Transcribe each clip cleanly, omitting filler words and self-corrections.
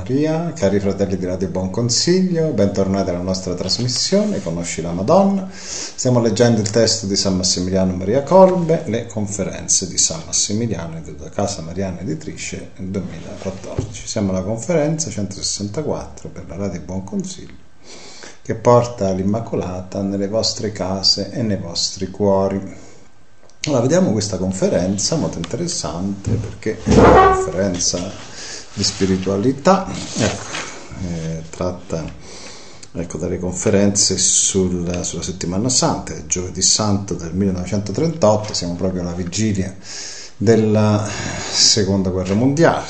Maria, cari fratelli di Radio Buon Consiglio, bentornati alla nostra trasmissione Conosci la Madonna. Stiamo leggendo il testo di San Massimiliano Maria Kolbe, le conferenze di San Massimiliano da Casa Mariana Editrice nel 2014. Siamo alla conferenza 164 per la Radio Buon Consiglio, che porta l'Immacolata nelle vostre case e nei vostri cuori. Allora, vediamo questa conferenza molto interessante, perché è una conferenza di spiritualità, tratta dalle conferenze sulla settimana santa, il giovedì santo del 1938, siamo proprio alla vigilia della seconda guerra mondiale,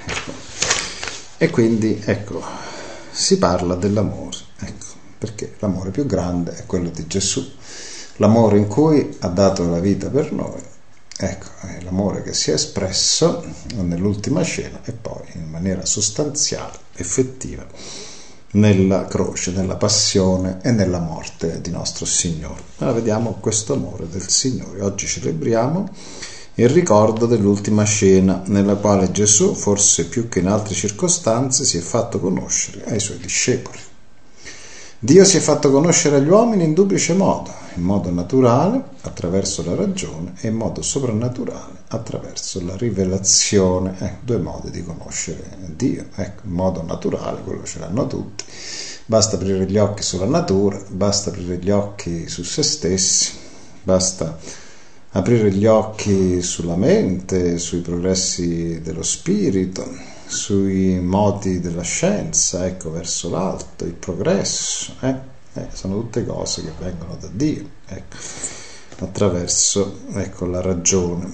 e quindi si parla dell'amore, perché l'amore più grande è quello di Gesù, l'amore in cui ha dato la vita per noi. È l'amore che si è espresso nell'ultima cena e poi in maniera sostanziale, effettiva, nella croce, nella passione e nella morte di nostro Signore. Allora vediamo questo amore del Signore. Oggi celebriamo il ricordo dell'ultima cena, nella quale Gesù, forse più che in altre circostanze, si è fatto conoscere ai Suoi discepoli. Dio si è fatto conoscere agli uomini in duplice modo, in modo naturale, attraverso la ragione, e in modo soprannaturale, attraverso la rivelazione. Due modi di conoscere Dio. In modo naturale, quello ce l'hanno tutti, basta aprire gli occhi sulla natura, basta aprire gli occhi su se stessi, basta aprire gli occhi sulla mente, sui progressi dello spirito, sui moti della scienza, verso l'alto, il progresso, sono tutte cose che vengono da Dio, attraverso la ragione,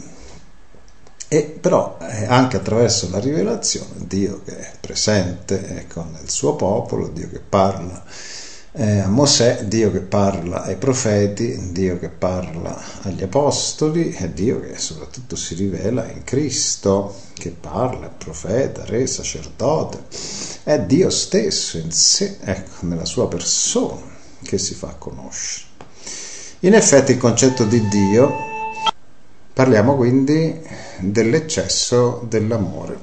e però anche attraverso la rivelazione, Dio che è presente nel suo popolo, Dio che parla a Mosè, Dio che parla ai profeti, Dio che parla agli apostoli, e Dio che soprattutto si rivela in Cristo, che parla, è profeta, re, sacerdote, è Dio stesso in sé, nella sua persona, che si fa conoscere. In effetti il concetto di Dio, parliamo quindi dell'eccesso dell'amore.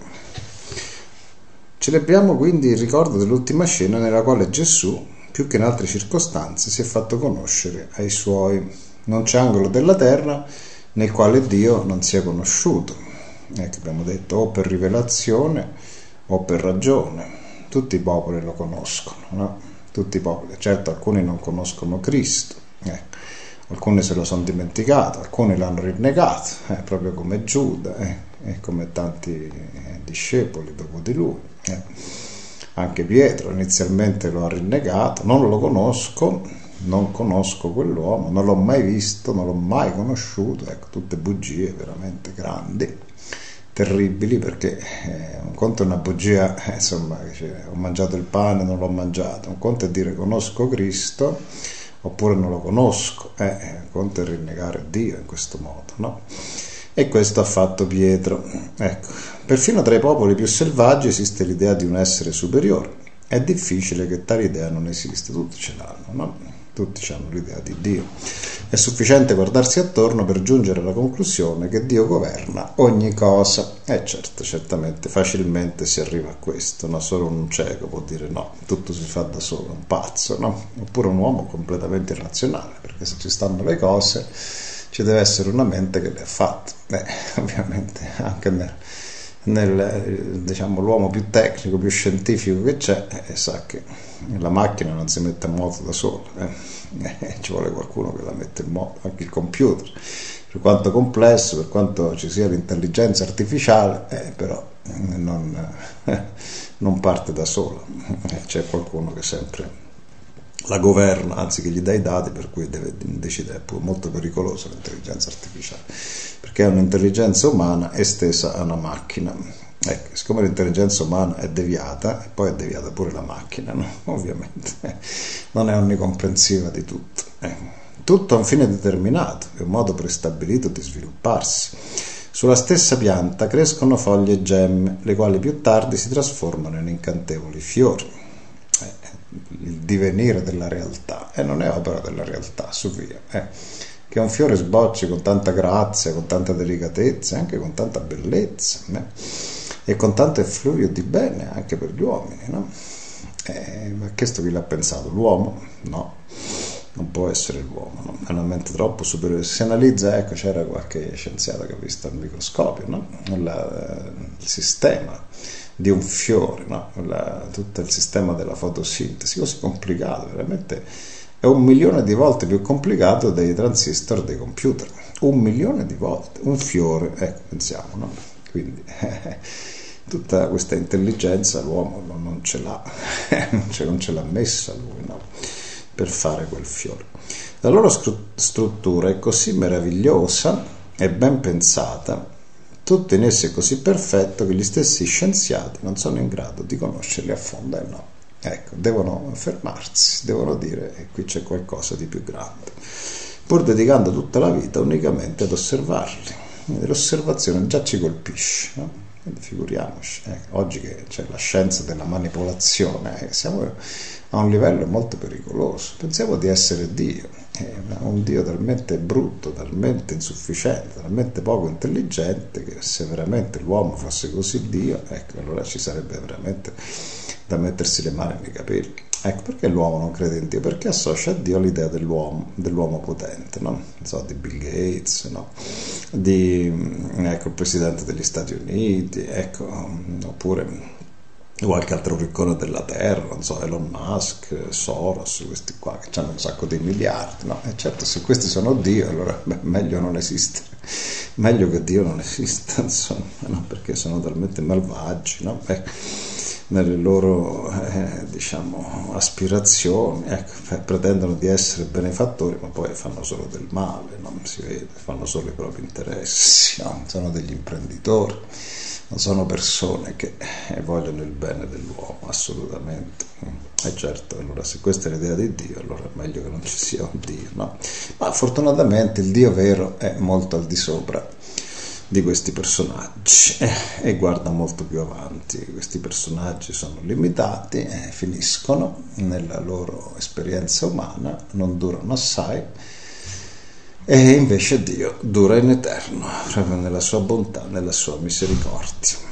Celebriamo quindi il ricordo dell'ultima cena, nella quale Gesù, più che in altre circostanze, si è fatto conoscere ai Suoi. Non c'è angolo della terra nel quale Dio non sia conosciuto. Abbiamo detto, o per rivelazione o per ragione. Tutti i popoli lo conoscono, no? Tutti i popoli. Certo, alcuni non conoscono Cristo, alcuni se lo sono dimenticato, alcuni l'hanno rinnegato, proprio come Giuda, e come tanti discepoli dopo di lui. Anche Pietro inizialmente lo ha rinnegato: non lo conosco, non conosco quell'uomo, non l'ho mai visto, non l'ho mai conosciuto. Tutte bugie veramente grandi, terribili, perché un conto è una bugia, ho mangiato il pane, non l'ho mangiato. Un conto è dire conosco Cristo oppure non lo conosco, un conto è rinnegare Dio in questo modo, no? E questo ha fatto Pietro. Perfino tra i popoli più selvaggi esiste l'idea di un essere superiore. È difficile che tale idea non esista, tutti ce l'hanno, no? Tutti hanno l'idea di Dio. È sufficiente guardarsi attorno per giungere alla conclusione che Dio governa ogni cosa. Certamente, facilmente si arriva a questo, no? Solo un cieco può dire no, tutto si fa da solo, un pazzo, no? Oppure un uomo completamente irrazionale, perché se ci stanno le cose ci deve essere una mente che le ha fatte. Ovviamente anche l'uomo più tecnico, più scientifico che c'è, sa che la macchina non si mette in moto da sola, ci vuole qualcuno che la mette in moto. Anche il computer, per quanto complesso, per quanto ci sia l'intelligenza artificiale, però non parte da sola, c'è qualcuno che sempre la governa, anzi che gli dà i dati, per cui deve decidere. È molto pericolosa l'intelligenza artificiale, perché è un'intelligenza umana estesa a una macchina. Siccome l'intelligenza umana è deviata, e poi è deviata pure la macchina, no? Ovviamente non è onnicomprensiva di tutto. Tutto ha un fine determinato e un modo prestabilito di svilupparsi. Sulla stessa pianta crescono foglie e gemme, le quali più tardi si trasformano in incantevoli fiori. Il divenire della realtà, e non è opera della realtà, su via, che un fiore sbocci con tanta grazia, con tanta delicatezza e anche con tanta bellezza, e con tanto effluvio di bene anche per gli uomini, no? Ma questo chi l'ha pensato? L'uomo? No, non può essere l'uomo, no? È una mente troppo superiore. Se si analizza, ecco, c'era qualche scienziato che ha visto al microscopio, no? Il sistema di un fiore, no? Tutto il sistema della fotosintesi, così complicato, veramente è 1.000.000 di volte più complicato dei transistor dei computer. 1.000.000 di volte, un fiore, ecco, pensiamo, no? Quindi tutta questa intelligenza l'uomo non ce l'ha, non ce l'ha messa lui, no? Per fare quel fiore. La loro struttura è così meravigliosa e ben pensata, tutto in esse è così perfetto che gli stessi scienziati non sono in grado di conoscerli a fondo, no. Ecco, devono fermarsi, devono dire che qui c'è qualcosa di più grande, pur dedicando tutta la vita unicamente ad osservarli. L'osservazione già ci colpisce, no? Quindi figuriamoci, oggi che c'è la scienza della manipolazione, siamo a un livello molto pericoloso. Pensiamo di essere Dio, un Dio talmente brutto, talmente insufficiente, talmente poco intelligente, che se veramente l'uomo fosse così Dio, ecco, allora ci sarebbe veramente da mettersi le mani nei capelli. Ecco, perché l'uomo non crede in Dio? Perché associa a Dio l'idea dell'uomo potente, no? Non so, di Bill Gates, no? Ecco, il presidente degli Stati Uniti, ecco, oppure qualche altro riccone della terra, non so, Elon Musk, Soros, questi qua che hanno un sacco di miliardi, no? E certo, se questi sono Dio, allora meglio non esistere, meglio che Dio non esista, insomma, no? Perché sono talmente malvagi, no? Nelle loro diciamo aspirazioni, ecco, pretendono di essere benefattori, ma poi fanno solo del male, no? Si vede, fanno solo i propri interessi, no? Sono degli imprenditori, non sono persone che vogliono il bene dell'uomo, assolutamente. E certo, allora se questa è l'idea di Dio, allora è meglio che non ci sia un Dio, no? Ma fortunatamente il Dio vero è molto al di sopra di questi personaggi e guarda molto più avanti. Questi personaggi sono limitati, finiscono nella loro esperienza umana, non durano assai, e invece Dio dura in eterno, proprio nella sua bontà, nella sua misericordia.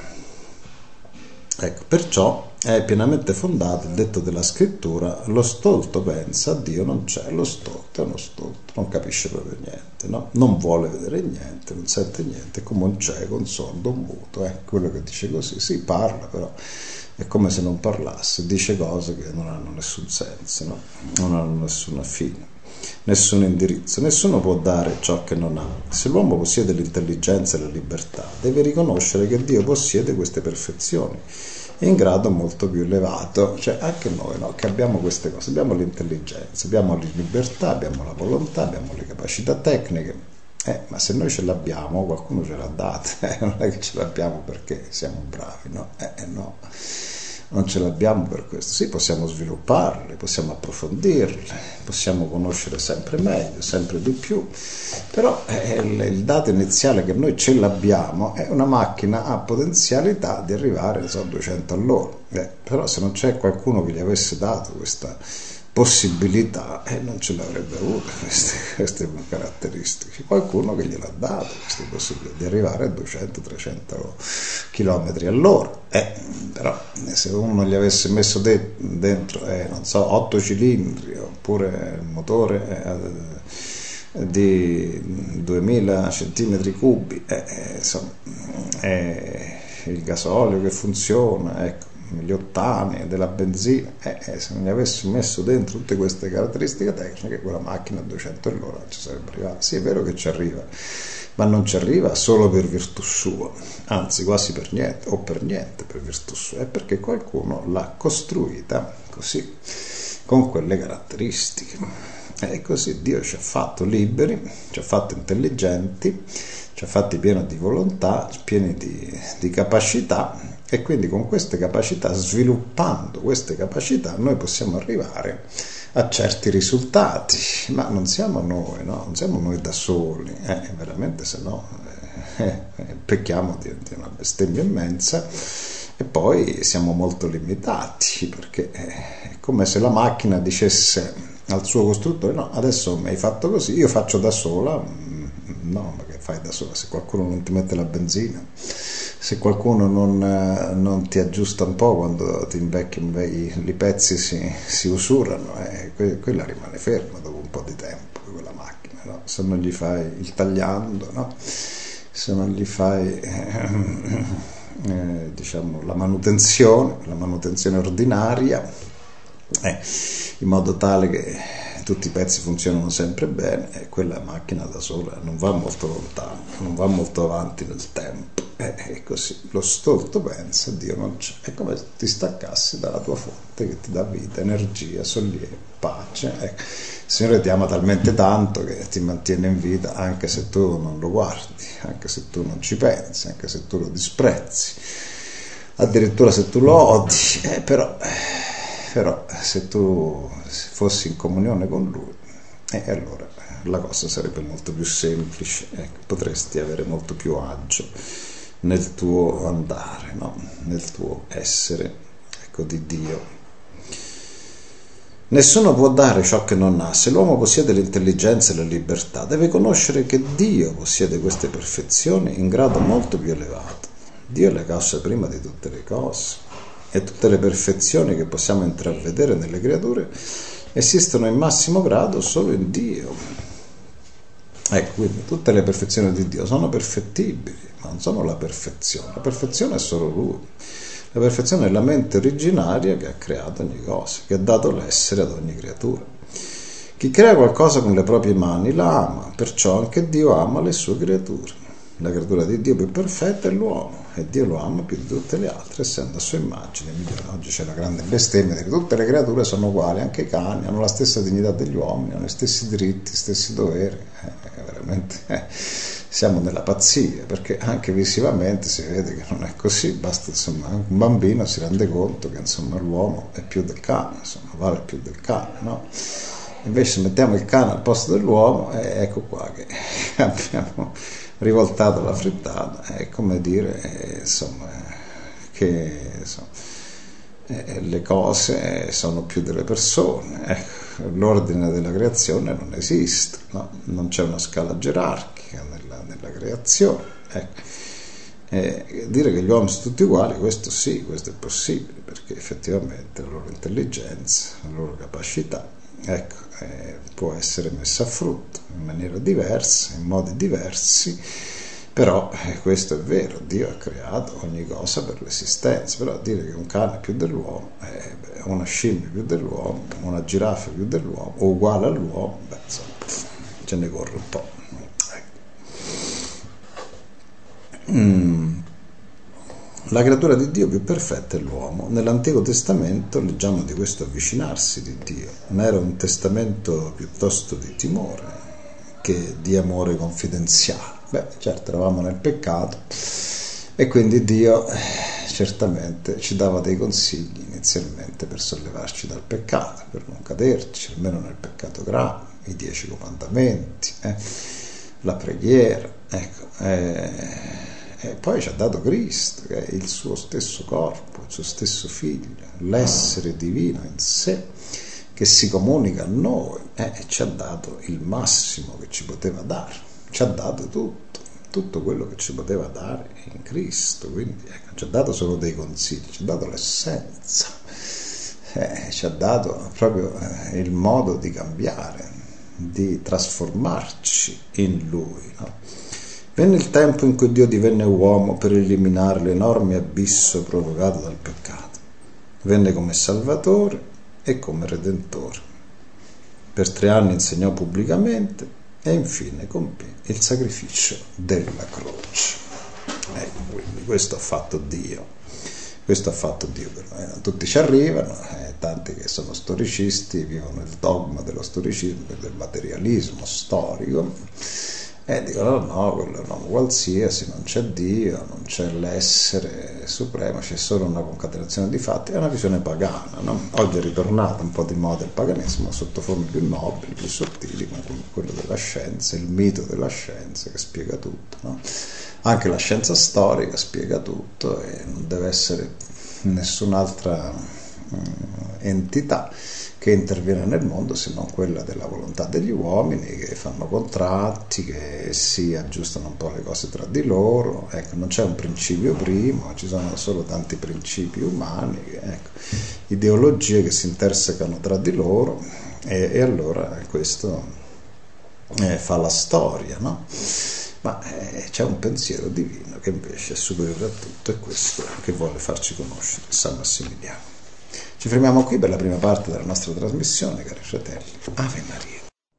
Ecco, perciò è pienamente fondato il detto della scrittura: lo stolto pensa, Dio non c'è. Lo stolto è uno stolto, non capisce proprio niente, no? Non vuole vedere niente, non sente niente, è come un cieco, un sordo, un muto, quello che dice così, sì, parla, però è come se non parlasse, dice cose che non hanno nessun senso, no? Non hanno nessuna fine, nessun indirizzo. Nessuno può dare ciò che non ha. Se l'uomo possiede l'intelligenza e la libertà, deve riconoscere che Dio possiede queste perfezioni in grado molto più elevato. Cioè anche noi, no, che abbiamo queste cose, abbiamo l'intelligenza, abbiamo la libertà, abbiamo la volontà, abbiamo le capacità tecniche, ma se noi ce l'abbiamo, qualcuno ce l'ha data, non è che ce l'abbiamo perché siamo bravi, no? No, non ce l'abbiamo per questo. Sì, possiamo svilupparle, possiamo approfondirle, possiamo conoscere sempre meglio, sempre di più, però il dato iniziale che noi ce l'abbiamo è una macchina a potenzialità di arrivare, non so, a 200 all'ora. Però se non c'è qualcuno che gli avesse dato questa possibilità, non ce l'avrebbe avuto queste caratteristiche. Qualcuno che gliel'ha dato queste possibilità di arrivare a 200-300 km all'ora. Però se uno gli avesse messo dentro non so, 8 cilindri, oppure il motore di 2000 centimetri cubi, insomma, il gasolio che funziona, ecco, gli ottani della benzina, se non gli avessi messo dentro tutte queste caratteristiche tecniche, quella macchina a 200 all'ora ci sarebbe arrivata. Sì, è vero che ci arriva, ma non ci arriva solo per virtù sua, anzi quasi per niente, o per niente per virtù sua, è perché qualcuno l'ha costruita così, con quelle caratteristiche. E così Dio ci ha fatto liberi, ci ha fatto intelligenti, ci ha fatti pieni di volontà, pieni di capacità, e quindi con queste capacità, sviluppando queste capacità, noi possiamo arrivare a certi risultati. Ma non siamo noi, no? Non siamo noi da soli, veramente, se no pecchiamo di una bestemmia immensa, e poi siamo molto limitati, perché è come se la macchina dicesse al suo costruttore: no, adesso mi hai fatto così, io faccio da sola. No, ma che fai da sola? Se qualcuno non ti mette la benzina, se qualcuno non ti aggiusta un po' quando ti invecchi, i pezzi si usurano, quella rimane ferma dopo un po' di tempo, quella macchina, no? Se non gli fai il tagliando, no? Se non gli fai diciamo la manutenzione ordinaria, in modo tale che tutti i pezzi funzionano sempre bene, e quella macchina da sola non va molto lontano, non va molto avanti nel tempo. E così lo stolto pensa, Dio non c'è. È come se ti staccassi dalla tua fonte che ti dà vita, energia, sollievo, pace. Il Signore ti ama talmente tanto che ti mantiene in vita anche se tu non lo guardi, anche se tu non ci pensi, anche se tu lo disprezzi, addirittura se tu lo odi, però se tu fossi in comunione con Lui, allora la cosa sarebbe molto più semplice, potresti avere molto più agio nel tuo andare, no? Nel tuo essere, di Dio. Nessuno può dare ciò che non ha. Se l'uomo possiede l'intelligenza e la libertà, deve conoscere che Dio possiede queste perfezioni in grado molto più elevato. Dio è la causa prima di tutte le cose, e tutte le perfezioni che possiamo intravedere nelle creature esistono in massimo grado solo in Dio. Quindi tutte le perfezioni di Dio sono perfettibili, ma non sono la perfezione è solo Lui. La perfezione è la mente originaria che ha creato ogni cosa, che ha dato l'essere ad ogni creatura. Chi crea qualcosa con le proprie mani la ama, perciò anche Dio ama le sue creature. La creatura di Dio più perfetta è l'uomo, e Dio lo ama più di tutte le altre, essendo a sua immagine migliore. Oggi c'è la grande bestemmia che tutte le creature sono uguali, anche i cani hanno la stessa dignità degli uomini, hanno gli stessi diritti, gli stessi doveri. Veramente siamo nella pazzia, perché anche visivamente si vede che non è così. Basta, insomma, un bambino si rende conto che, insomma, l'uomo è più del cane, insomma, vale più del cane, no? Invece se mettiamo il cane al posto dell'uomo, ecco qua che abbiamo rivoltato la frittata. È come dire, insomma, che le cose sono più delle persone. L'ordine della creazione non esiste, no? Non c'è una scala gerarchica nella creazione. Dire che gli uomini sono tutti uguali, questo sì, questo è possibile, perché effettivamente la loro intelligenza, la loro capacità, può essere messa a frutto in maniera diversa, in modi diversi, però questo è vero. Dio ha creato ogni cosa per l'esistenza. Però dire che un cane è più dell'uomo, una scimmia più dell'uomo, una giraffa più dell'uomo o uguale all'uomo, insomma, ce ne corre un po'. La creatura di Dio più perfetta è l'uomo. Nell'Antico Testamento leggiamo di questo avvicinarsi di Dio, ma era un testamento piuttosto di timore che di amore confidenziale. Certo, eravamo nel peccato, e quindi Dio certamente ci dava dei consigli inizialmente per sollevarci dal peccato, per non caderci, almeno nel peccato grave, i 10 comandamenti, la preghiera, e poi ci ha dato Cristo, che è il suo stesso corpo, il suo stesso figlio, l'essere divino in sé, che si comunica a noi, e ci ha dato il massimo che ci poteva dare, ci ha dato tutto quello che ci poteva dare in Cristo. Quindi ci ha dato solo dei consigli, ci ha dato l'essenza, ci ha dato proprio il modo di cambiare, di trasformarci in Lui, no? Venne il tempo in cui Dio divenne uomo per eliminare l'enorme abisso provocato dal peccato. Venne come Salvatore e come Redentore. Per 3 anni insegnò pubblicamente e infine compì il sacrificio della croce. Quindi questo ha fatto Dio. Questo ha fatto Dio per noi. Non tutti ci arrivano, tanti che sono storicisti vivono il dogma dello storicismo e del materialismo storico. Dicono no, quello è un uomo qualsiasi, non c'è Dio, non c'è l'essere supremo, c'è solo una concatenazione di fatti. È una visione pagana, no? Oggi è ritornato un po' di moda il paganesimo sotto forme più nobili, più sottili, come quello della scienza, il mito della scienza che spiega tutto, no? Anche la scienza storica spiega tutto, e non deve essere nessun'altra entità che interviene nel mondo se non quella della volontà degli uomini, che fanno contratti, che si aggiustano un po' le cose tra di loro. Ecco, non c'è un principio primo, ci sono solo tanti principi umani, ecco, ideologie che si intersecano tra di loro, e allora questo fa la storia, no? Ma c'è un pensiero divino che invece è superiore a tutto, è questo che vuole farci conoscere San Massimiliano. Ci fermiamo qui per la prima parte della nostra trasmissione, cari fratelli. Ave Maria.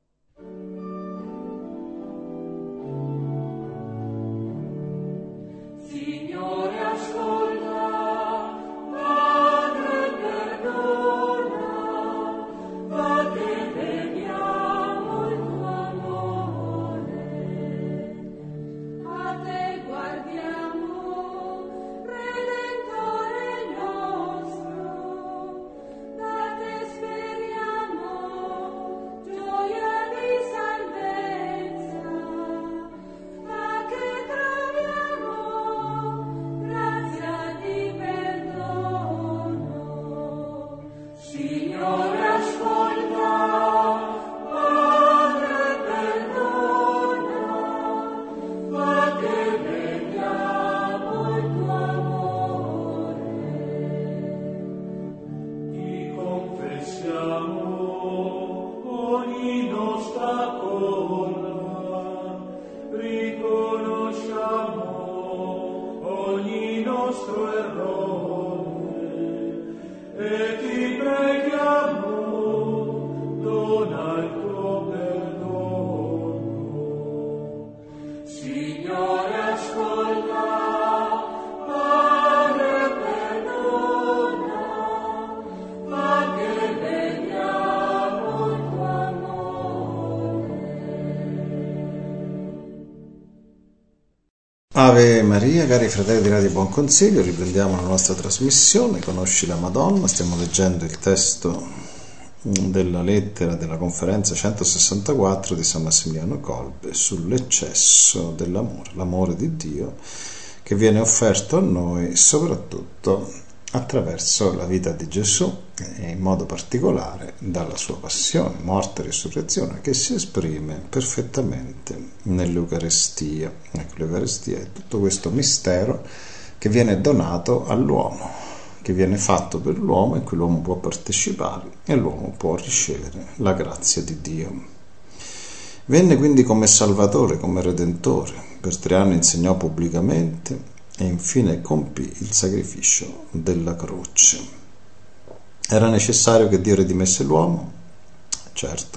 Ave Maria, cari fratelli di Radio Buon Consiglio, riprendiamo la nostra trasmissione, Conosci la Madonna. Stiamo leggendo il testo della lettera della conferenza 164 di San Massimiliano Kolbe sull'eccesso dell'amore, l'amore di Dio che viene offerto a noi soprattutto attraverso la vita di Gesù e in modo particolare dalla sua passione, morte e risurrezione, che si esprime perfettamente nell'Eucarestia. Ecco, l'Eucarestia è tutto questo mistero che viene donato all'uomo, che viene fatto per l'uomo, in cui l'uomo può partecipare e l'uomo può ricevere la grazia di Dio. Venne quindi come Salvatore, come Redentore, per 3 anni insegnò pubblicamente e infine compì il sacrificio della croce. Era necessario che Dio redimesse l'uomo? Certo.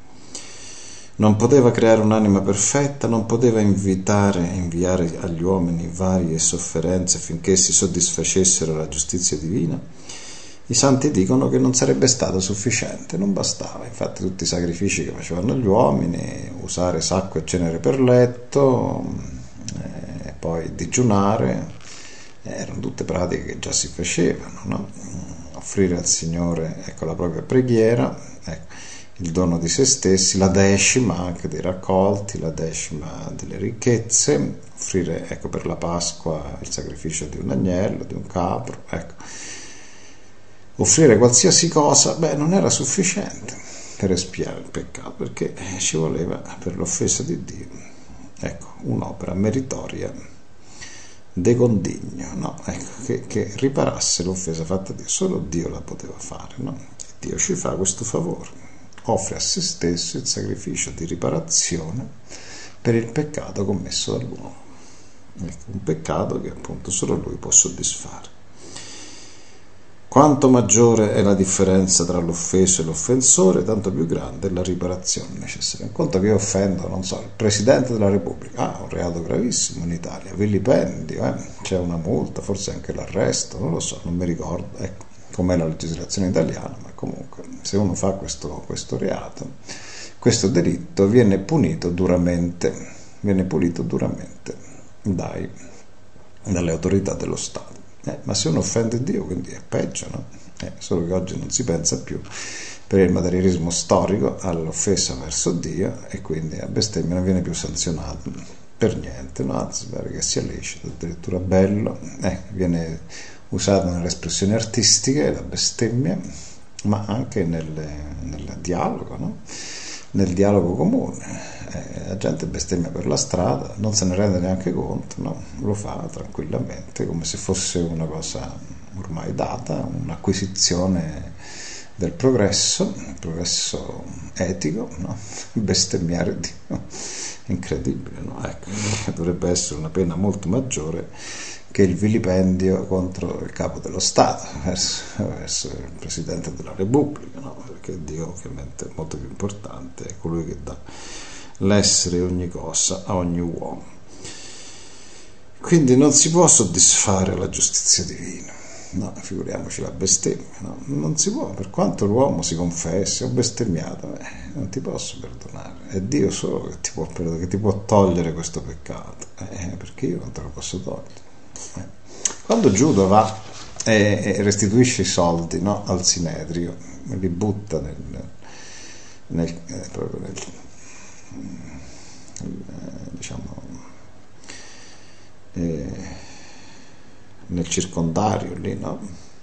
Non poteva creare un'anima perfetta, non poteva inviare agli uomini varie sofferenze finché essi soddisfacessero la giustizia divina. I santi dicono che non sarebbe stato sufficiente, non bastava. Infatti tutti i sacrifici che facevano gli uomini, usare sacco e cenere per letto, poi digiunare, erano tutte pratiche che già si facevano, no? Offrire al Signore, ecco, la propria preghiera, ecco, il dono di se stessi, la decima anche dei raccolti, la decima delle ricchezze, offrire, ecco, per la Pasqua il sacrificio di un agnello, di un capro, ecco. Offrire qualsiasi cosa, non era sufficiente per espiare il peccato, perché ci voleva, per l'offesa di Dio, ecco, un'opera meritoria de condigno, no? Ecco, che riparasse l'offesa fatta a Dio. Solo Dio la poteva fare, no? E Dio ci fa questo favore, offre a se stesso il sacrificio di riparazione per il peccato commesso dall'uomo, ecco, un peccato che appunto solo Lui può soddisfare. Quanto maggiore è la differenza tra l'offeso e l'offensore, tanto più grande è la riparazione necessaria. In conto che io offendo, non so, il Presidente della Repubblica, un reato gravissimo in Italia, vilipendio, c'è una multa, forse anche l'arresto, non lo so, non mi ricordo, ecco, com'è la legislazione italiana, ma comunque se uno fa questo reato, questo delitto viene punito duramente dalle autorità dello Stato. Ma se uno offende Dio, quindi è peggio, no? Solo che oggi non si pensa più, per il materialismo storico, all'offesa verso Dio, e quindi la bestemmia non viene più sanzionata per niente, no? Anzi, pare che sia lecito, addirittura bello, viene usata nelle espressioni artistiche la bestemmia, ma anche nel dialogo, no? Nel dialogo comune. La gente bestemmia per la strada, non se ne rende neanche conto, no? Lo fa tranquillamente, come se fosse una cosa ormai data, un'acquisizione del progresso, il progresso etico, no? Bestemmiare Dio, incredibile, no? Ecco, dovrebbe essere una pena molto maggiore che il vilipendio contro il capo dello Stato, verso il Presidente della Repubblica, no? Perché Dio ovviamente è molto più importante, è colui che dà l'essere ogni cosa a ogni uomo. Quindi non si può soddisfare la giustizia divina, no? Figuriamoci la bestemmia, no? Non si può, per quanto l'uomo si confessi, ho bestemmiato, non ti posso perdonare, è Dio solo che ti può perdonare, che ti può togliere questo peccato, perché io non te lo posso togliere. Quando Giuda va e restituisce i soldi, no, al Sinedrio, li butta proprio diciamo nel circondario lì, no,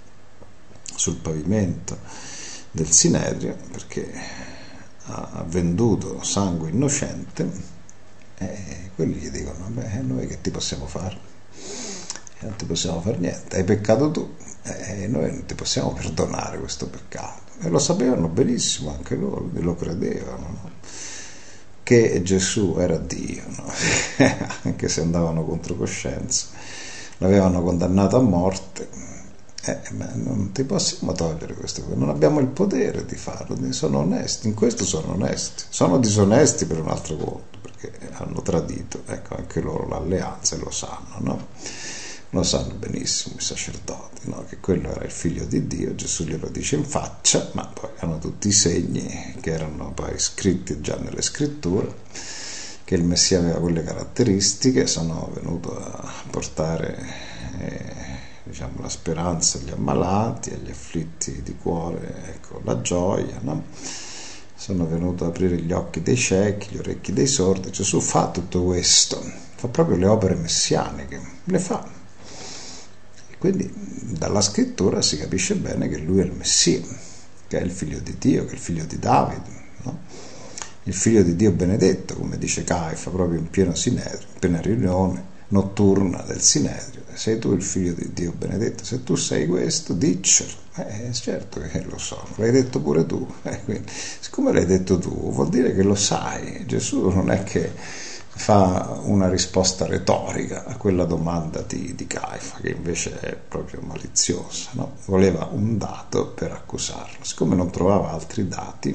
sul pavimento del Sinedrio, perché ha venduto sangue innocente, quelli gli dicono: beh, noi che ti possiamo fare? Non ti possiamo fare niente, hai peccato tu, e noi non ti possiamo perdonare questo peccato. E lo sapevano benissimo anche loro, lo credevano, no? Che Gesù era Dio, no? Anche se andavano contro coscienza, l'avevano condannato a morte, ma non ti possiamo togliere questo, non abbiamo il potere di farlo, sono onesti, in questo sono onesti, sono disonesti per un altro conto, perché hanno tradito, ecco, anche loro l'alleanza, e lo sanno, no? Lo sanno benissimo i sacerdoti, no? Che quello era il figlio di Dio, Gesù glielo dice in faccia, ma poi hanno tutti i segni che erano poi scritti già nelle scritture, che il Messia aveva quelle caratteristiche. Sono venuto a portare diciamo la speranza agli ammalati, agli afflitti di cuore, ecco, la gioia, no? Sono venuto ad aprire gli occhi dei ciechi, gli orecchi dei sordi. Gesù fa tutto questo, fa proprio le opere messianiche, le fa. Quindi dalla scrittura si capisce bene che lui è il Messia, che è il figlio di Dio, che è il figlio di Davide, no? Il figlio di Dio benedetto, come dice Caifa, proprio in pieno Sinedrio, in piena riunione notturna del Sinedrio. Sei tu il figlio di Dio benedetto? Se tu sei questo, diccelo. Certo che lo so, l'hai detto pure tu. Quindi, siccome l'hai detto tu, vuol dire che lo sai. Gesù non è che fa una risposta retorica a quella domanda di Caifa, che invece è proprio maliziosa, no? Voleva un dato per accusarlo. Siccome non trovava altri dati,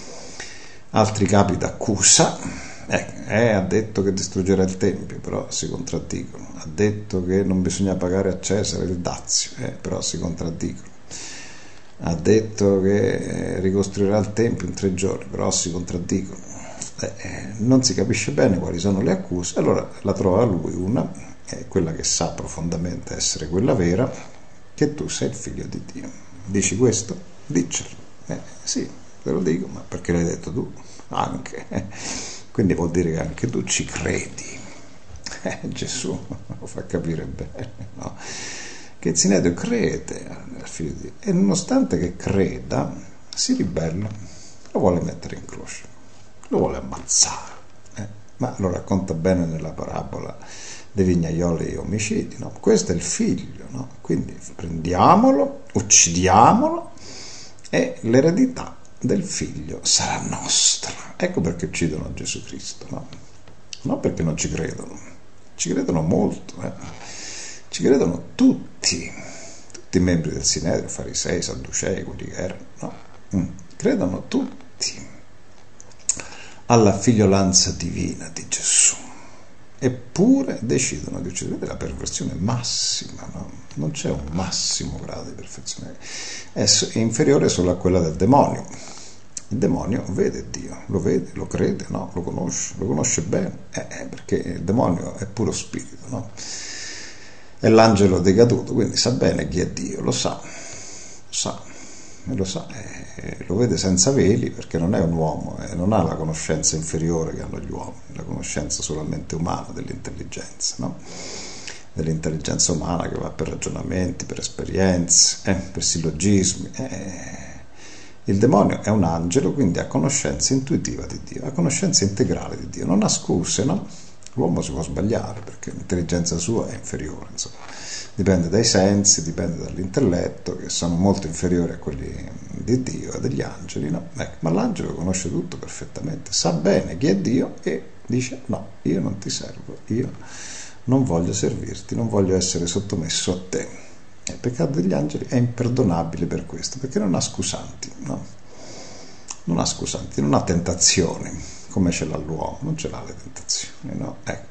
altri capi d'accusa, ha detto che distruggerà il Tempio, però si contraddicono. Ha detto che non bisogna pagare a Cesare il dazio, però si contraddicono. Ha detto che ricostruirà il Tempio in 3 giorni, però si contraddicono. Non si capisce bene quali sono le accuse, allora la trova lui una, quella che sa profondamente essere quella vera, che tu sei il figlio di Dio. Dici questo? Diccelo. Sì, te lo dico, ma perché l'hai detto tu? Anche. Quindi vuol dire che anche tu ci credi. Gesù lo fa capire bene, no? Che il Sinedrio crede al figlio di Dio, e nonostante che creda, si ribella, lo vuole mettere in croce, lo vuole ammazzare, ma lo racconta bene nella parabola dei vignaioli e omicidi, no? Questo è il figlio, no? Quindi prendiamolo, uccidiamolo, e l'eredità del figlio sarà nostra. Ecco perché uccidono Gesù Cristo, no? Non perché non ci credono molto, ci credono tutti i membri del Sinedrio, farisei, sadducei, quelli che erano, no? Credono tutti alla figliolanza divina di Gesù, eppure decidono di uccidere. La perversione massima, no? Non c'è un massimo grado di perfezione, è inferiore solo a quella del demonio. Il demonio vede Dio, lo vede, lo crede, no? Lo conosce bene, perché il demonio è puro spirito, no? È l'angelo decaduto, quindi sa bene chi è Dio, lo sa, lo vede senza veli, perché non è un uomo, non ha la conoscenza inferiore che hanno gli uomini, la conoscenza solamente umana dell'intelligenza, no? Dell'intelligenza umana, che va per ragionamenti, per esperienze, per sillogismi, Il demonio è un angelo, quindi ha conoscenza intuitiva di Dio, ha conoscenza integrale di Dio, non ha scuse, no? L'uomo si può sbagliare perché l'intelligenza sua è inferiore, insomma. Dipende dai sensi, dipende dall'intelletto, che sono molto inferiori a quelli di Dio e degli angeli, no? Ecco, ma l'angelo conosce tutto perfettamente, sa bene chi è Dio e dice: no, io non ti servo, io non voglio servirti, non voglio essere sottomesso a te. Il peccato degli angeli è imperdonabile per questo, perché non ha scusanti, no? Non ha scusanti, non ha tentazioni, come ce l'ha l'uomo, non ce l'ha le tentazioni, no? Ecco.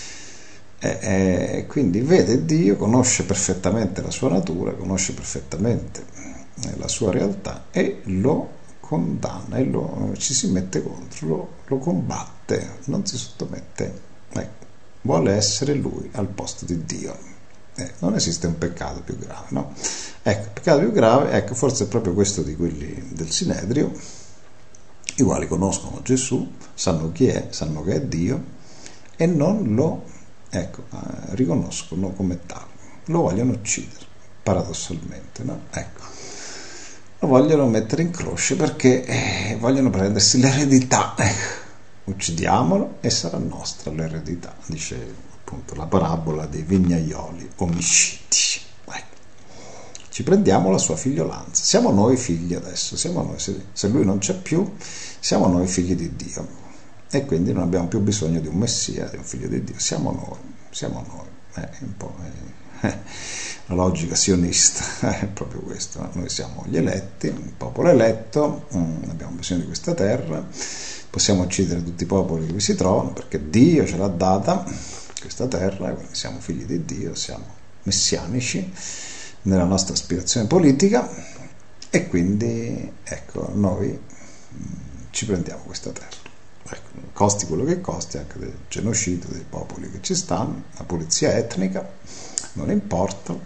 Quindi vede Dio, conosce perfettamente la sua natura, conosce perfettamente la sua realtà e lo condanna e ci si mette contro, lo combatte, non si sottomette, ecco. Vuole essere lui al posto di Dio. Non esiste un peccato più grave, no? Ecco, il peccato più grave, ecco, forse è proprio questo di quelli del Sinedrio, i quali conoscono Gesù, sanno chi è, sanno che è Dio e non lo, ecco, riconoscono come tale, lo vogliono uccidere, paradossalmente, no? Ecco, lo vogliono mettere in croce perché vogliono prendersi l'eredità. Uccidiamolo e sarà nostra l'eredità, dice appunto la parabola dei vignaioli omicidi. Ci prendiamo la sua figliolanza, siamo noi figli adesso, siamo noi, se lui non c'è più, siamo noi figli di Dio e quindi non abbiamo più bisogno di un messia, di un figlio di Dio, siamo noi, è un po' la logica sionista, è proprio questo, no? Noi siamo gli eletti, il popolo eletto, abbiamo bisogno di questa terra, possiamo uccidere tutti i popoli che vi si trovano perché Dio ce l'ha data questa terra, quindi siamo figli di Dio, siamo messianici nella nostra aspirazione politica e quindi ecco, noi ci prendiamo questa terra, ecco, costi quello che costi, anche del genocidio dei popoli che ci stanno, la pulizia etnica, non importa.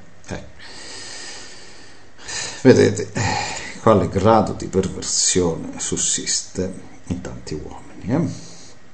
Vedete quale grado di perversione sussiste in tanti uomini.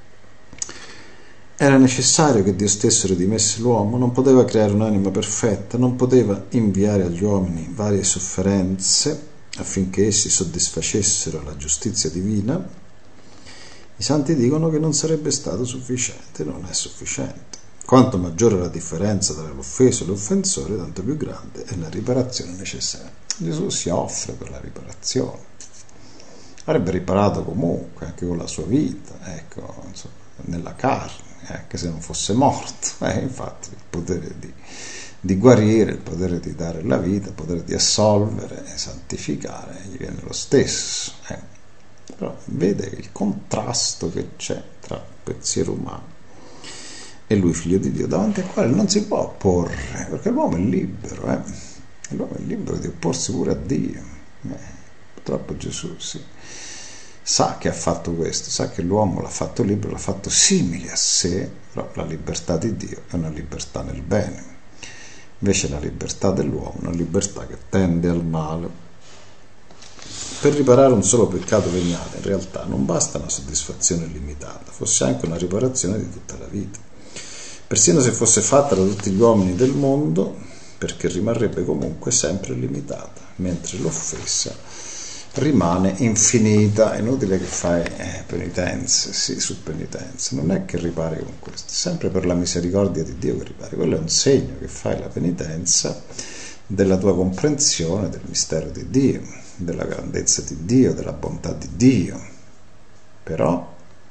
Era necessario che Dio stesso redimesse l'uomo, non poteva creare un'anima perfetta, non poteva inviare agli uomini varie sofferenze affinché essi soddisfacessero la giustizia divina. I santi dicono che non sarebbe stato sufficiente, non è sufficiente. Quanto maggiore la differenza tra l'offeso e l'offensore, tanto più grande è la riparazione necessaria. Gesù si offre per la riparazione. Avrebbe riparato comunque, anche con la sua vita, ecco, insomma, nella carne, anche se non fosse morto. Infatti il potere di guarire, il potere di dare la vita, il potere di assolvere e santificare gli viene lo stesso. Però vede il contrasto che c'è tra il pensiero umano e lui figlio di Dio, davanti al quale non si può opporre, perché l'uomo è libero, l'uomo è libero di opporsi pure a Dio. Purtroppo Gesù sa che ha fatto questo, sa che l'uomo l'ha fatto libero, l'ha fatto simile a sé, però la libertà di Dio è una libertà nel bene, invece la libertà dell'uomo è una libertà che tende al male. Per riparare un solo peccato veniale in realtà non basta una soddisfazione limitata, fosse anche una riparazione di tutta la vita, persino se fosse fatta da tutti gli uomini del mondo, perché rimarrebbe comunque sempre limitata, mentre l'offesa rimane infinita. È inutile che fai penitenze, sì, su penitenze, non è che ripari con questo, è sempre per la misericordia di Dio che ripari. Quello è un segno che fai la penitenza della tua comprensione del mistero di Dio, della grandezza di Dio, della bontà di Dio. Però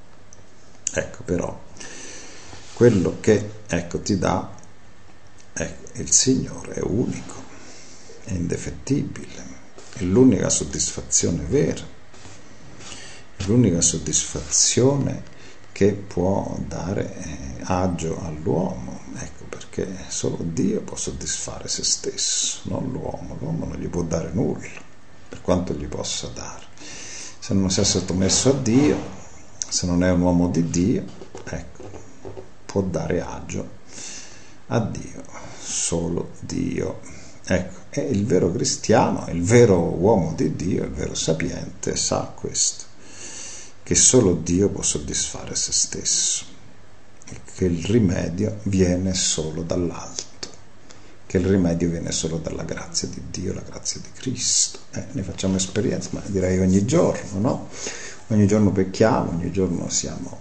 quello che ti dà il Signore è unico, è indefettibile, è l'unica soddisfazione vera, è l'unica soddisfazione che può dare agio all'uomo, perché solo Dio può soddisfare se stesso, non l'uomo. L'uomo non gli può dare nulla, per quanto gli possa dare. Se non si è sottomesso a Dio, se non è un uomo di Dio, può dare agio a Dio, solo Dio. E il vero cristiano, il vero uomo di Dio, il vero sapiente sa questo, che solo Dio può soddisfare se stesso, e che il rimedio viene solo dall'alto, che il rimedio viene solo dalla grazia di Dio, la grazia di Cristo. Ne facciamo esperienza, ma direi ogni giorno, no? Ogni giorno pecchiamo, ogni giorno siamo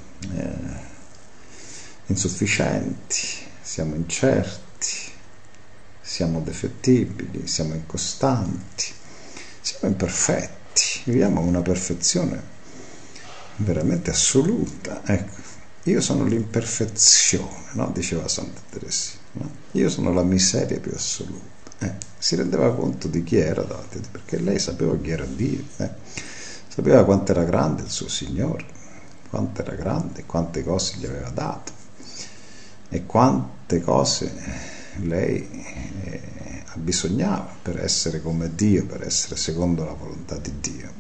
insufficienti, siamo incerti, siamo defettibili, siamo incostanti, siamo imperfetti, viviamo una perfezione veramente assoluta. Ecco, io sono l'imperfezione, no? Diceva Santa Teresina, no? Io sono la miseria più assoluta. Si rendeva conto di chi era davanti a Dio, perché lei sapeva chi era Dio, sapeva quanto era grande il suo Signore, quanto era grande, quante cose gli aveva dato e quante cose lei abbisognava per essere come Dio, per essere secondo la volontà di Dio.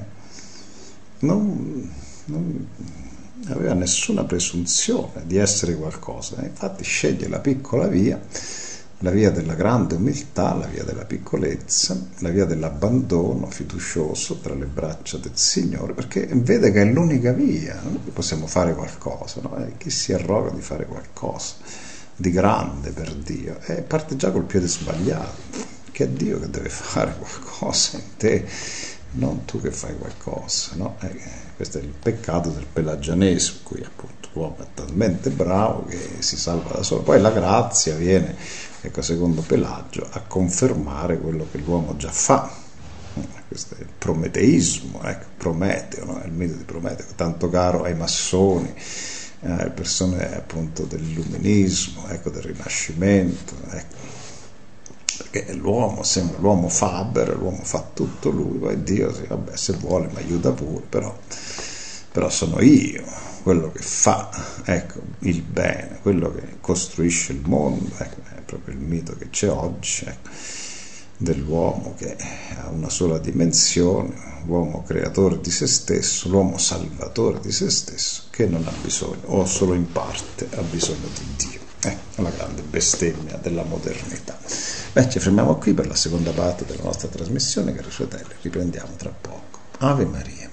Non aveva nessuna presunzione di essere qualcosa, infatti sceglie la piccola via, la via della grande umiltà, la via della piccolezza, la via dell'abbandono fiducioso tra le braccia del Signore, perché vede che è l'unica via, non è che possiamo fare qualcosa, no? Chi si arroga di fare qualcosa di grande per Dio parte già col piede sbagliato, che è Dio che deve fare qualcosa in te, non tu che fai qualcosa, no? Questo è il peccato del pelagianesimo, in cui appunto l'uomo è talmente bravo che si salva da solo, poi la grazia viene, ecco, secondo Pelagio, a confermare quello che l'uomo già fa. Questo è il prometeismo, Prometeo, no? È il mito di Prometeo, tanto caro ai massoni, persone appunto dell'illuminismo, del Rinascimento, perché l'uomo sembra l'uomo faber, l'uomo fa tutto lui, poi Dio vabbè, se vuole mi aiuta pure, però sono io quello che fa il bene, quello che costruisce il mondo. È proprio il mito che c'è oggi, dell'uomo che ha una sola dimensione, l'uomo creatore di se stesso, l'uomo salvatore di se stesso, che non ha bisogno, o solo in parte ha bisogno di Dio. La grande bestemmia della modernità. Ci fermiamo qui per la seconda parte della nostra trasmissione, cari fratelli, riprendiamo tra poco. Ave Maria.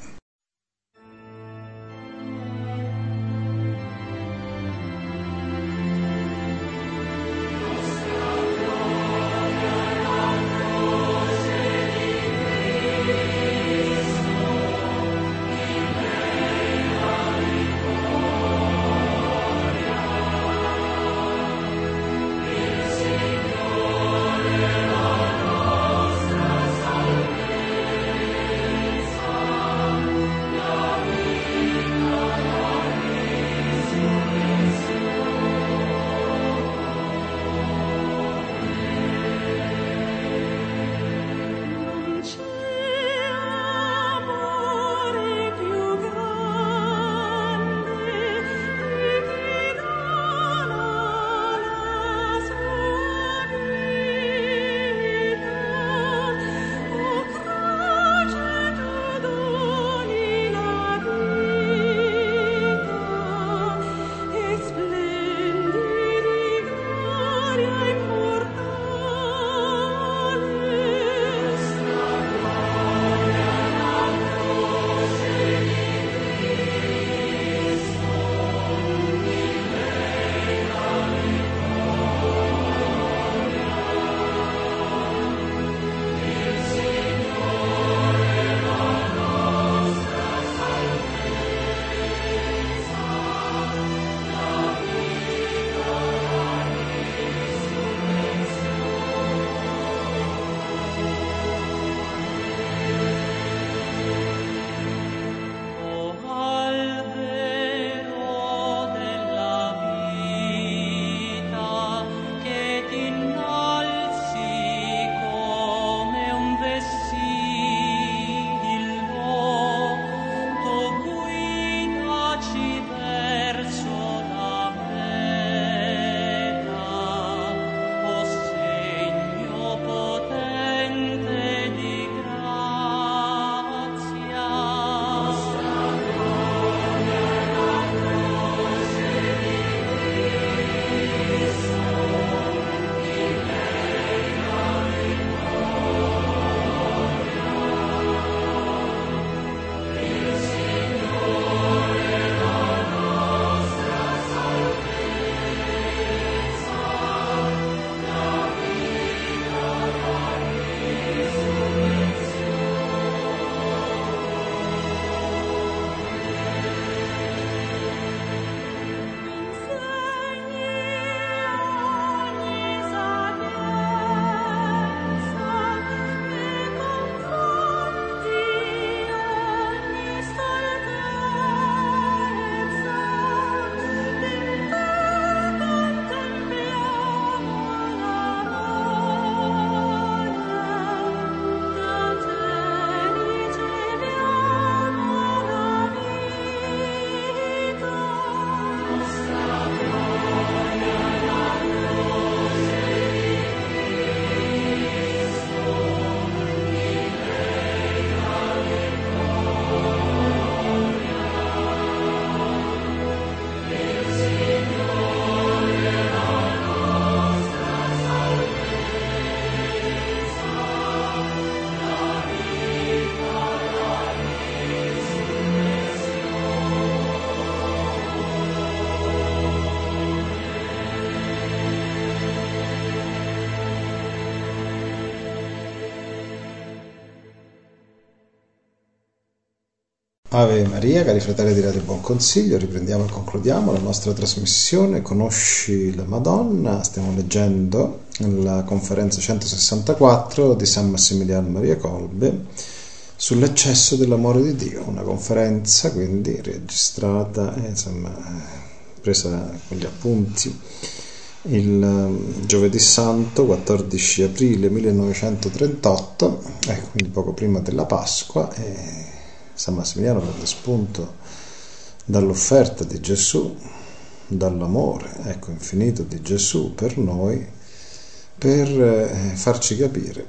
Ave Maria, cari fratelli di Radio Buon Consiglio, riprendiamo e concludiamo la nostra trasmissione Conosci la Madonna. Stiamo leggendo la conferenza 164 di San Massimiliano Maria Kolbe sull'eccesso dell'amore di Dio, una conferenza quindi registrata e presa con gli appunti il giovedì santo 14 aprile 1938, quindi poco prima della Pasqua, e San Massimiliano prende spunto dall'offerta di Gesù, dall'amore infinito di Gesù per noi, per farci capire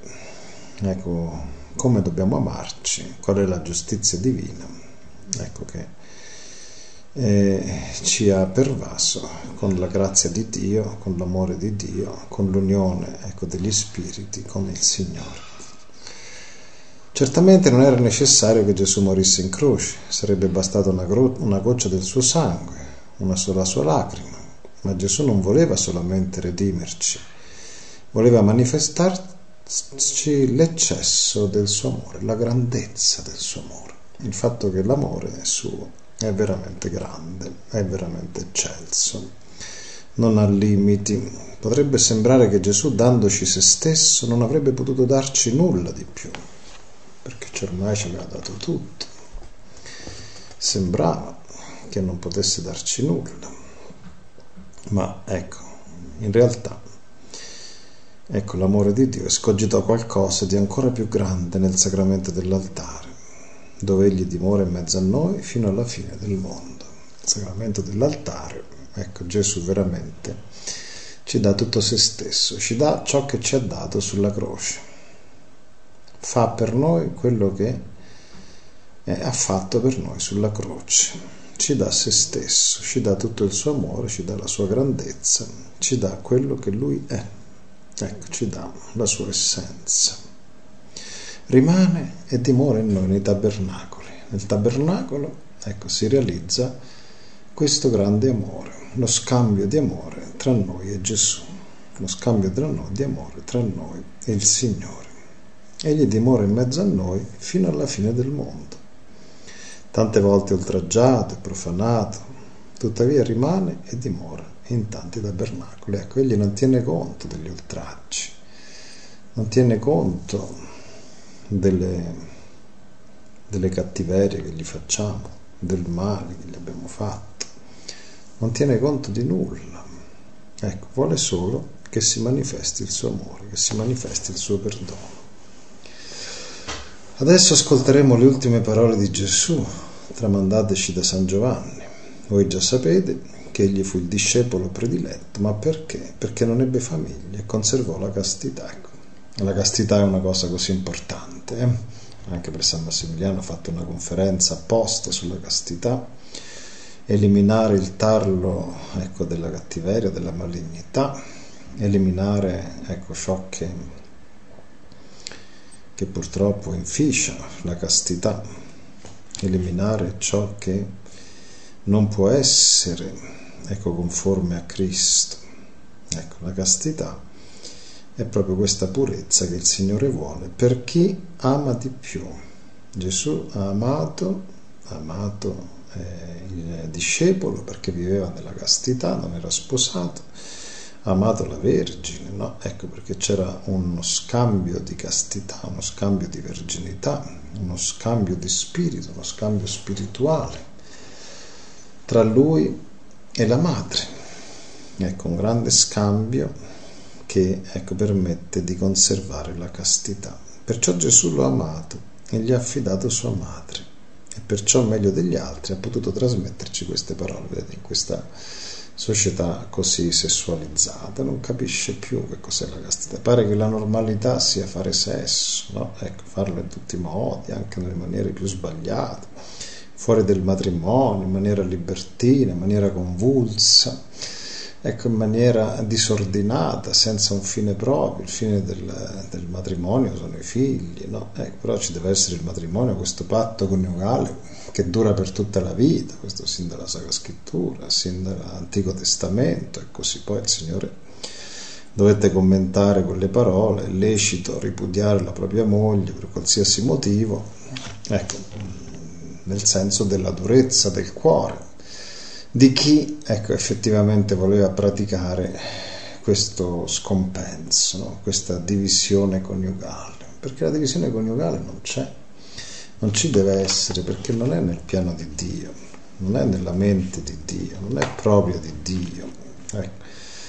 come dobbiamo amarci, qual è la giustizia divina che ci ha pervaso con la grazia di Dio, con l'amore di Dio, con l'unione degli spiriti con il Signore. Certamente non era necessario che Gesù morisse in croce, sarebbe bastata una goccia del suo sangue, una sola sua lacrima, ma Gesù non voleva solamente redimerci, voleva manifestarci l'eccesso del suo amore, la grandezza del suo amore, il fatto che l'amore suo è veramente grande, è veramente eccelso, non ha limiti. Potrebbe sembrare che Gesù, dandoci se stesso, non avrebbe potuto darci nulla di più, perché ormai ci aveva dato tutto. Sembrava che non potesse darci nulla, ma in realtà l'amore di Dio escogitò qualcosa di ancora più grande nel sacramento dell'altare, dove egli dimora in mezzo a noi fino alla fine del mondo. Il sacramento dell'altare, Gesù veramente ci dà tutto se stesso, ci dà ciò che ci ha dato sulla croce, fa per noi quello che ha fatto per noi sulla croce, ci dà se stesso, ci dà tutto il suo amore, ci dà la sua grandezza, ci dà quello che lui è, ci dà la sua essenza. Rimane e dimora in noi nei tabernacoli. Nel tabernacolo si realizza questo grande amore, lo scambio di amore tra noi e Gesù, lo scambio di amore tra noi e il Signore. Egli dimora in mezzo a noi fino alla fine del mondo, tante volte oltraggiato e profanato, tuttavia rimane e dimora in tanti tabernacoli. Egli non tiene conto degli oltraggi, non tiene conto delle cattiverie che gli facciamo, del male che gli abbiamo fatto, non tiene conto di nulla. Vuole solo che si manifesti il suo amore, che si manifesti il suo perdono. Adesso ascolteremo le ultime parole di Gesù, tramandateci da San Giovanni. Voi già sapete che egli fu il discepolo prediletto, ma perché? Perché non ebbe famiglia e conservò la castità. La castità è una cosa così importante, Anche per San Massimiliano ha fatto una conferenza apposta sulla castità, eliminare il tarlo della cattiveria, della malignità, eliminare ciò che purtroppo inficia la castità, eliminare ciò che non può essere conforme a Cristo. La castità è proprio questa purezza che il Signore vuole per chi ama di più. Gesù ha amato il discepolo perché viveva nella castità, non era sposato, ha amato la Vergine, perché c'era uno scambio di castità, uno scambio di verginità, uno scambio di spirito, uno scambio spirituale tra lui e la madre. Un grande scambio che permette di conservare la castità. Perciò Gesù lo ha amato e gli ha affidato sua madre, e perciò meglio degli altri ha potuto trasmetterci queste parole. Vedete, in questa società così sessualizzata non capisce più che cos'è la castità, pare che la normalità sia fare sesso, farlo in tutti i modi, anche nelle maniere più sbagliate, fuori del matrimonio, in maniera libertina, in maniera convulsa, in maniera disordinata, senza un fine proprio. Il fine del matrimonio sono i figli, però ci deve essere il matrimonio, questo patto coniugale che dura per tutta la vita, questo sin dalla Sacra Scrittura, sin dall'Antico Testamento, e così poi il Signore dovette commentare quelle parole: è lecito ripudiare la propria moglie per qualsiasi motivo. nel senso della durezza del cuore di chi, ecco, effettivamente voleva praticare questo scompenso, no? Questa divisione coniugale, perché la divisione coniugale non c'è, non ci deve essere, perché non è nel piano di Dio, non è nella mente di Dio, non è proprio di Dio, ecco.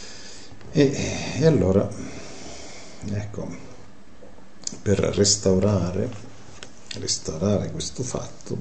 E allora, ecco, per restaurare questo fatto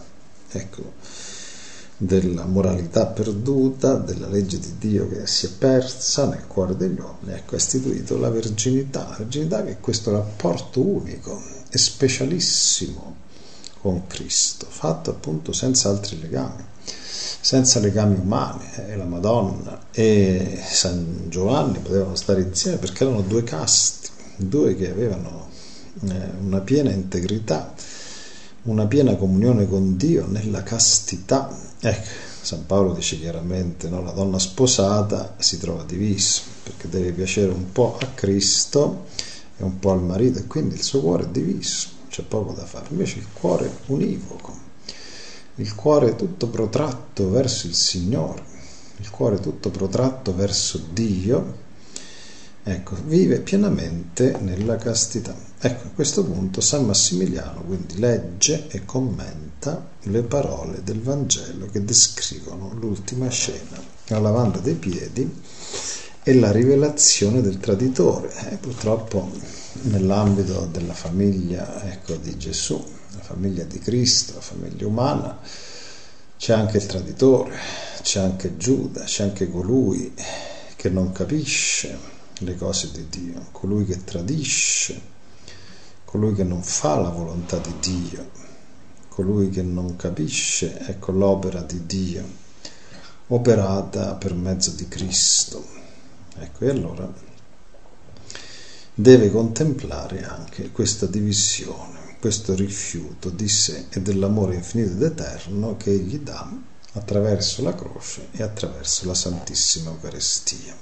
della moralità perduta, della legge di Dio che si è persa nel cuore degli uomini, ecco, ha istituito la verginità che è questo rapporto unico e specialissimo con Cristo, fatto appunto senza altri legami, senza legami umani. La Madonna e San Giovanni potevano stare insieme perché erano due casti, due che avevano una piena integrità, una piena comunione con Dio nella castità. Ecco, San Paolo dice chiaramente, no? La donna sposata si trova divisa perché deve piacere un po' a Cristo e un po' al marito, e quindi il suo cuore è diviso, c'è poco da fare. Invece il cuore univoco, il cuore tutto protratto verso il Signore, il cuore tutto protratto verso Dio, ecco, vive pienamente nella castità. Ecco, a questo punto San Massimiliano quindi legge e commenta le parole del Vangelo che descrivono l'ultima cena, la lavanda dei piedi e la rivelazione del traditore. Purtroppo nell'ambito della famiglia, ecco, di Gesù, la famiglia di Cristo, la famiglia umana, c'è anche il traditore, c'è anche Giuda, c'è anche colui che non capisce le cose di Dio, colui che tradisce, colui che non fa la volontà di Dio, colui che non capisce, ecco, l'opera di Dio operata per mezzo di Cristo. Ecco, e allora deve contemplare anche questa divisione, questo rifiuto di sé e dell'amore infinito ed eterno che egli dà attraverso la croce e attraverso la Santissima Eucaristia.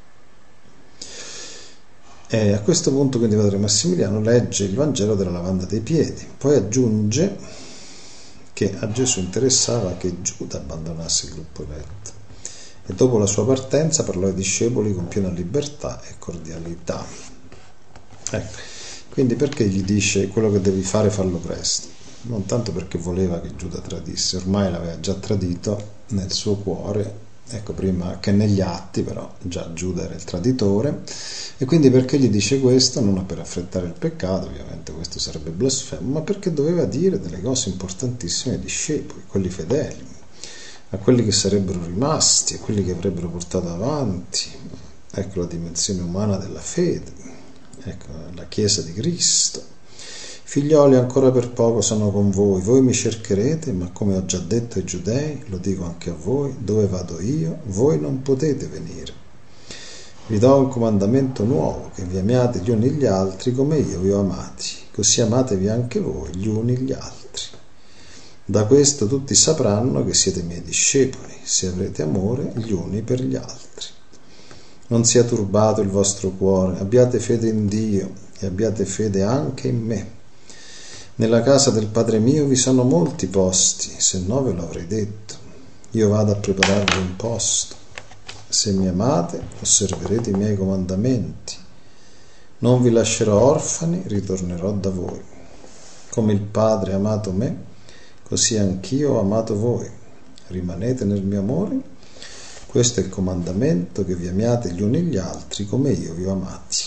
E a questo punto quindi padre Massimiliano legge il Vangelo della lavanda dei piedi, poi aggiunge che a Gesù interessava che Giuda abbandonasse il gruppo eletto, e dopo la sua partenza parlò ai discepoli con piena libertà e cordialità. Ecco, quindi perché gli dice quello che devi fare fallo presto? Non tanto perché voleva che Giuda tradisse, ormai l'aveva già tradito nel suo cuore, ecco, prima che negli atti, però già Giuda era il traditore, e quindi perché gli dice questo? Non per affrettare il peccato, ovviamente questo sarebbe blasfemo, ma perché doveva dire delle cose importantissime ai discepoli, quelli fedeli, a quelli che sarebbero rimasti, a quelli che avrebbero portato avanti, ecco, la dimensione umana della fede, ecco, la Chiesa di Cristo. Figlioli, ancora per poco sono con voi mi cercherete, ma come ho già detto ai giudei, lo dico anche a voi, dove vado io, voi non potete venire. Vi do un comandamento nuovo, che vi amiate gli uni gli altri come io vi ho amati, così amatevi anche voi gli uni gli altri. Da questo tutti sapranno che siete miei discepoli, se avrete amore gli uni per gli altri. Non sia turbato il vostro cuore, abbiate fede in Dio e abbiate fede anche in me. Nella casa del Padre mio vi sono molti posti, se no ve lo avrei detto. Io vado a prepararvi un posto. Se mi amate, osserverete i miei comandamenti. Non vi lascerò orfani, ritornerò da voi. Come il Padre ha amato me, così anch'io ho amato voi. Rimanete nel mio amore. Questo è il comandamento, che vi amiate gli uni gli altri come io vi ho amati.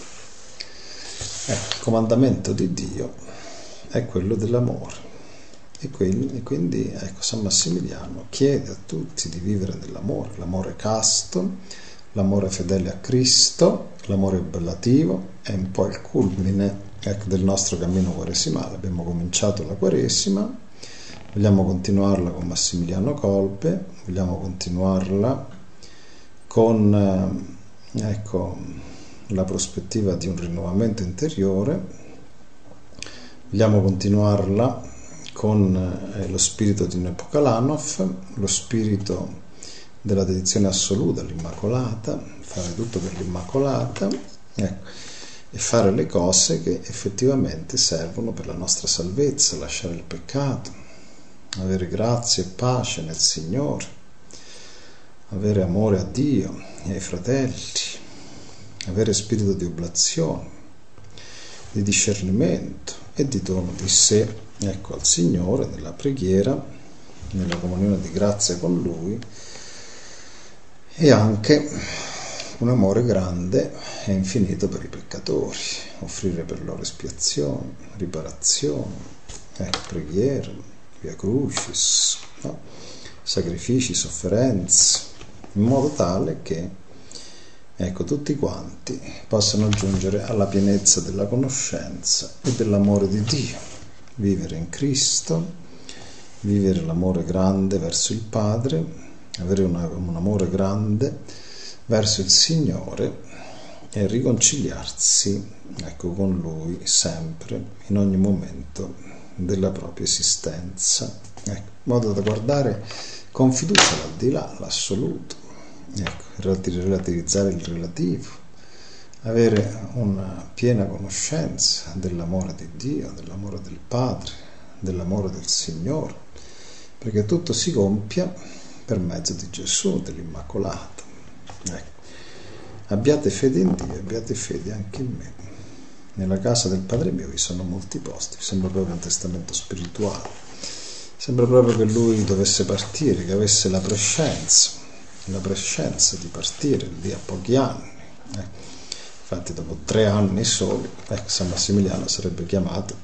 Il comandamento di Dio è quello dell'amore, e quindi ecco, San Massimiliano chiede a tutti di vivere nell'amore, l'amore casto, l'amore fedele a Cristo, l'amore oblativo. È un po' il culmine, ecco, del nostro cammino quaresimale. Abbiamo cominciato la Quaresima, vogliamo continuarla con Massimiliano Colpe, vogliamo continuarla con ecco, la prospettiva di un rinnovamento interiore. Vogliamo continuarla con lo spirito di Nepokalanov, lo spirito della dedizione assoluta all'Immacolata, fare tutto per l'Immacolata, ecco, e fare le cose che effettivamente servono per la nostra salvezza, lasciare il peccato, avere grazia e pace nel Signore, avere amore a Dio e ai fratelli, avere spirito di oblazione, di discernimento e di dono di sé, ecco, al Signore, nella preghiera, nella comunione di grazia con Lui, e anche un amore grande e infinito per i peccatori, offrire per loro espiazione, riparazione, preghiera, via crucis, no? Sacrifici, sofferenze, in modo tale che tutti quanti possano giungere alla pienezza della conoscenza e dell'amore di Dio, vivere in Cristo, vivere l'amore grande verso il Padre, avere un amore grande verso il Signore e riconciliarsi con Lui sempre, in ogni momento della propria esistenza, in modo da guardare con fiducia l'aldilà, l'assoluto, relativizzare il relativo, avere una piena conoscenza dell'amore di Dio, dell'amore del Padre, dell'amore del Signore, perché tutto si compia per mezzo di Gesù, dell'Immacolato. Abbiate fede in Dio, abbiate fede anche in me. Nella casa del Padre mio vi sono molti posti. Sembra proprio un testamento spirituale, sembra proprio che Lui dovesse partire, che avesse la prescienza di partire lì a pochi anni. Infatti dopo 3 anni soli San Massimiliano sarebbe chiamato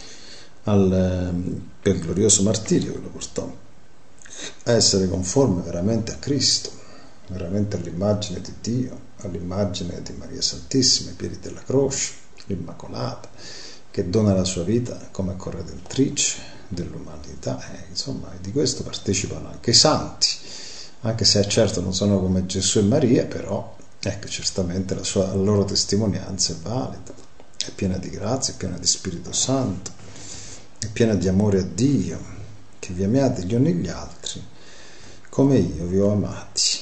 per glorioso martirio che lo portò a essere conforme veramente a Cristo, veramente all'immagine di Dio, all'immagine di Maria Santissima ai piedi della croce, l'Immacolata, che dona la sua vita come corredentrice dell'umanità. Insomma, di questo partecipano anche i santi, anche se certo non sono come Gesù e Maria, però certamente la loro testimonianza è valida, è piena di grazia, è piena di Spirito Santo, è piena di amore a Dio, che vi amiate gli uni gli altri come io vi ho amati.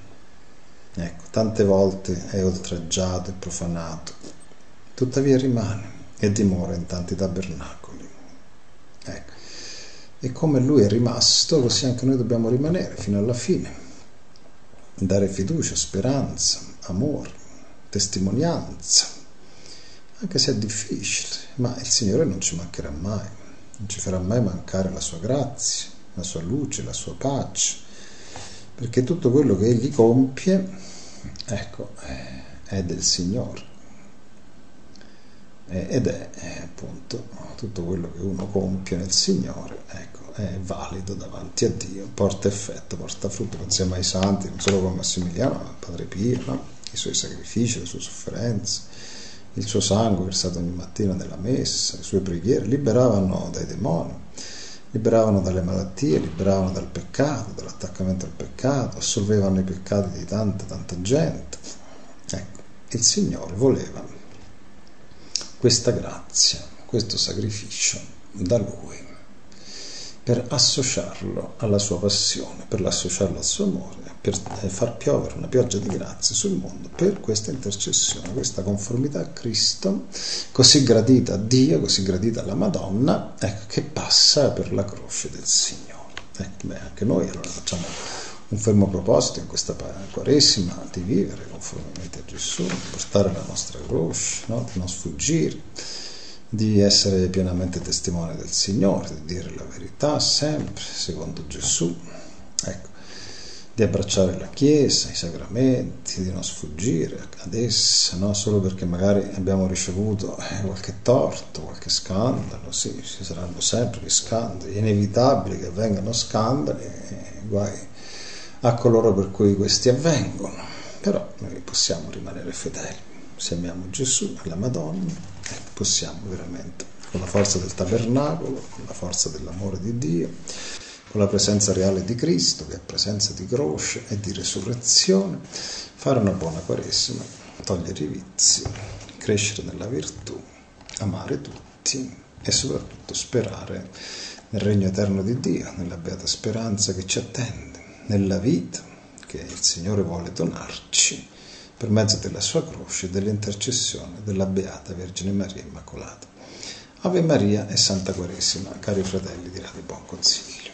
Tante volte è oltraggiato e profanato, tuttavia rimane e dimora in tanti tabernacoli. E come Lui è rimasto, così anche noi dobbiamo rimanere fino alla fine, dare fiducia, speranza, amore, testimonianza, anche se è difficile, ma il Signore non ci mancherà mai, non ci farà mai mancare la sua grazia, la sua luce, la sua pace, perché tutto quello che Egli compie è del Signore, ed è appunto tutto quello che uno compie nel Signore, è valido davanti a Dio, porta effetto, porta frutto. Pensiamo ai santi, non solo come Massimiliano, ma Padre Pio, no? I suoi sacrifici, le sue sofferenze, il suo sangue versato ogni mattina nella messa, le sue preghiere liberavano dai demoni, liberavano dalle malattie, liberavano dal peccato, dall'attaccamento al peccato, assolvevano i peccati di tanta gente. Il Signore voleva questa grazia, questo sacrificio da Lui, per associarlo alla sua passione, per associarlo al suo amore, per far piovere una pioggia di grazia sul mondo, per questa intercessione, questa conformità a Cristo, così gradita a Dio, così gradita alla Madonna, che passa per la croce del Signore. Anche noi allora facciamo un fermo proposito in questa Quaresima di vivere conformemente a Gesù, di portare la nostra croce, no? Di non sfuggire, di essere pienamente testimone del Signore, di dire la verità sempre secondo Gesù, di abbracciare la Chiesa, i sacramenti, di non sfuggire ad essa, no? Solo perché magari abbiamo ricevuto qualche torto, qualche scandalo. Sì, ci saranno sempre gli scandali, è inevitabile che avvengano scandali, guai a coloro per cui questi avvengono, però noi possiamo rimanere fedeli, se amiamo Gesù e la Madonna, possiamo veramente, con la forza del tabernacolo, con la forza dell'amore di Dio, con la presenza reale di Cristo, che è presenza di croce e di resurrezione, fare una buona Quaresima, togliere i vizi, crescere nella virtù, amare tutti e soprattutto sperare nel regno eterno di Dio, nella beata speranza che ci attende, nella vita che il Signore vuole donarci per mezzo della sua croce e dell'intercessione della Beata Vergine Maria Immacolata. Ave Maria e Santa Quaresima, cari fratelli di Radio Buon Consiglio.